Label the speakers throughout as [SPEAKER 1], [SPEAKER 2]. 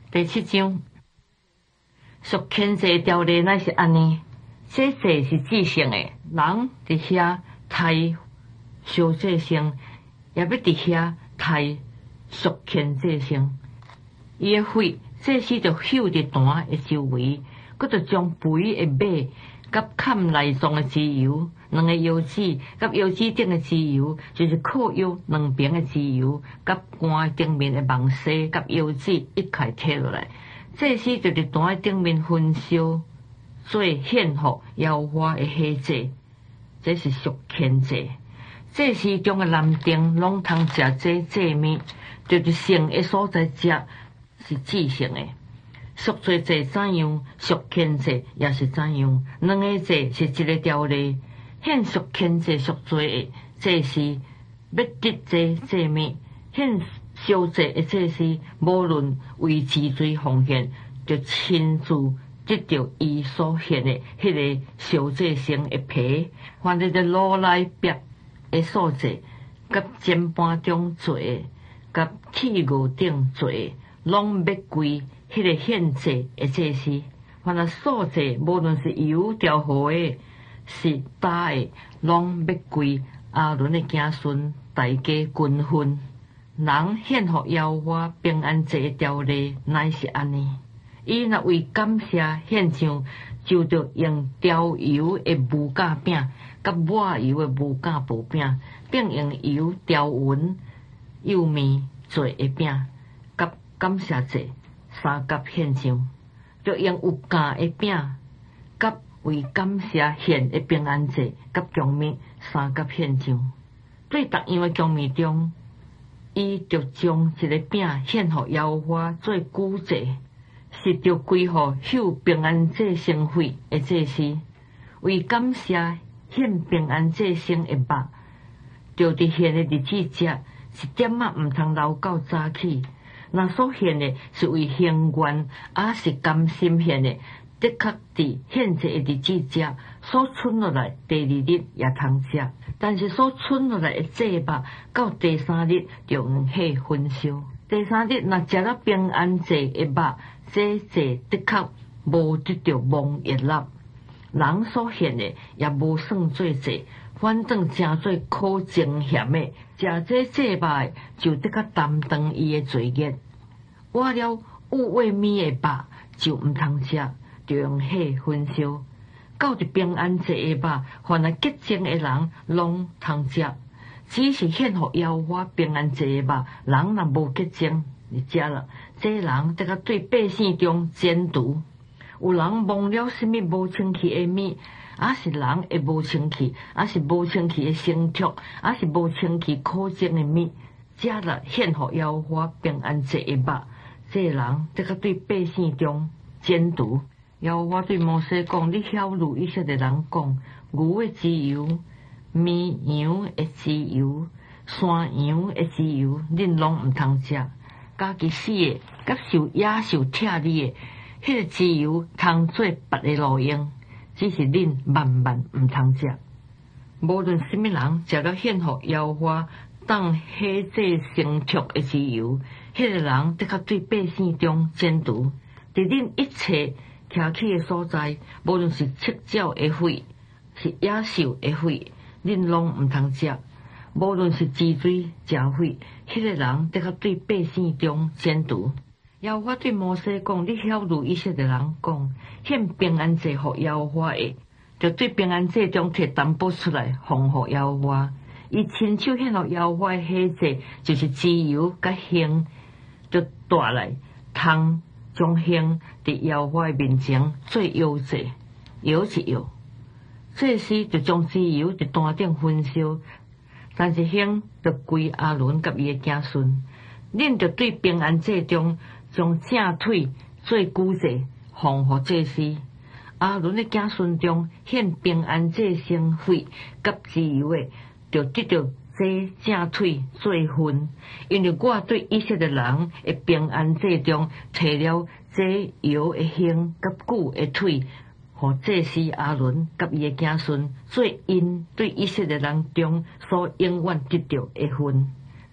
[SPEAKER 1] 第7章，属天罪条例乃是安尼，这罪是制胜的，人伫遐杀小罪性，也要伫遐杀属天罪性。伊的血，这时就嗅伫坛的周围，佮就将肥的马甲砍内脏的脂油，两个腰子甲腰子顶的脂油，就是靠腰两边的脂油，甲肝顶面的网丝甲腰子一块摕落来。这时就伫坛顶面焚烧，做献福耶和华的喜祭，这是属天祭。这时中的男丁拢通食这祭物，就是圣的所在食是至圣的。赎罪祭怎样，赎天祭也是怎样，两个祭是一个条例。献赎天祭赎罪的，这是要得这祭物；献烧祭的，这是无论为治罪奉献，就亲自得到伊所献的迄个烧祭成的皮，凡在炉内壁的所在，甲砧板中做的，甲铁炉顶做的，拢要归迄个献祭的祭司。凡那所在，无论是油调和的，是打的，拢要归阿伦的子孙大家均分。人献互耶和华平安祭的条例乃是安尼。伊若为感谢献上，就着用调油的无酵饼，甲抹油的无酵薄饼，并用油调匀幼面做的饼，甲感谢祭三甲献上，就用有酵的饼，甲为感谢献的平安祭，甲姜面三甲献上。对逐样的姜面中，伊就将一个饼献互耶和华做古祭，是着归乎受平安祭牲血的祭司。为感谢献平安祭牲的肉，就伫献的日子食，一点仔毋通留到早起。若所献的是为行愿，还是甘心献的，的确伫献祭的日子食，所剩落来第2日也通食。但是所剩落来的祭肉，到第3日就用火焚烧。第3日若食了平安祭的肉，这祭的确无得到蒙悦纳，人所献的也无算做祭，反正成做可憎嫌的。食这祭肉的，就得较担当伊的罪孽。挖了有味面的肉，就毋通食，就用火焚烧。到伫平安祭的肉，凡是洁净的人拢通食，只是献互耶和华平安祭的肉，人若无洁净，你食了，这人得甲对百姓中监督。有人忘了什么无清气的物，还是人会无清气，还是无清气的牲畜，还是无清气可憎的物，食了献互耶和华平安祭的肉，这人得甲对百姓中监督。耶和华对摩西讲：你晓諭以色列人讲，牛的脂油、绵羊的脂油、山羊的脂油，恁拢毋通食。家己死的，甲受野兽拆你的，迄个脂油通做别的路用，只是恁万万毋通食。无论什么人食了献互耶和华当喜祭牲畜的脂油，迄个人得较对百姓中监督。伫恁一切徛起的所在，无论是赤鸟的血，是野兽的血，恁拢毋通食。无论是治罪食血，迄个人得较对百姓中监督。耶和华对摩西讲：你晓諭以色列人讲，献平安祭互耶和华的，就对平安祭中摕淡薄出来，奉互耶和华。伊亲手献互耶和华的喜祭，就是脂油甲香，就带来通将香伫耶和华的面前做摇祭，摇一摇。这时就将脂油伫坛顶焚烧，但是香就归阿伦甲伊的子孙。恁就对平安祭中将正腿做古祭，奉互祭司。阿伦的子孙中献平安祭牲血甲脂油的，就得到这正腿做份，因为我对以色列人的平安祭中摕了这摇的香甲骨的腿，互祭司阿伦甲伊的子孙做因对以色列人中所永远得到的份。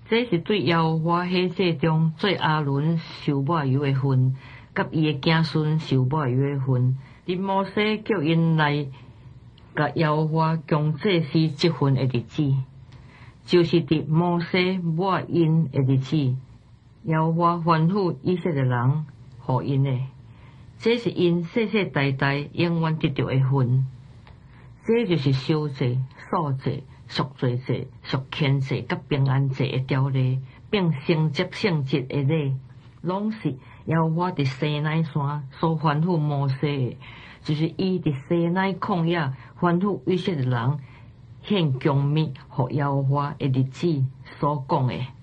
[SPEAKER 1] 这是对耶和华迄世中做阿伦受抹油的份，甲伊的子孙受抹油的份。伫摩西叫因来，甲耶和华供祭司这份的日子，就是伫摩西抹因的日子，耶和华吩咐以色列人互因的，这是因世世代代永远得到的份。这就是小祭、素祭、赎罪祭、赎愆祭甲平安祭的条例，并承接圣节的礼，拢是耶和华伫西奈山所吩咐摩西的，就是伊伫西奈旷野吩咐以色列人献供物互耶和华的日子所讲的。